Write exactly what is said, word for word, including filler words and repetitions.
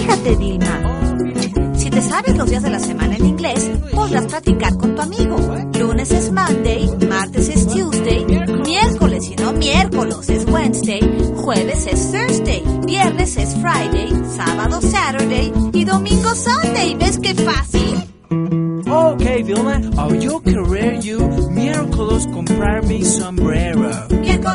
Fíjate, Vilma. Si te sabes los días de la semana en inglés, podrás practicar con tu amigo. Lunes es Monday, martes es Tuesday, miércoles y no miércoles es Wednesday, jueves es Thursday, viernes es Friday, sábado Saturday y domingo Sunday. ¿Ves qué fácil? Okay, Vilma, I'll yo querer you miércoles comprar mi sombrero. Miércoles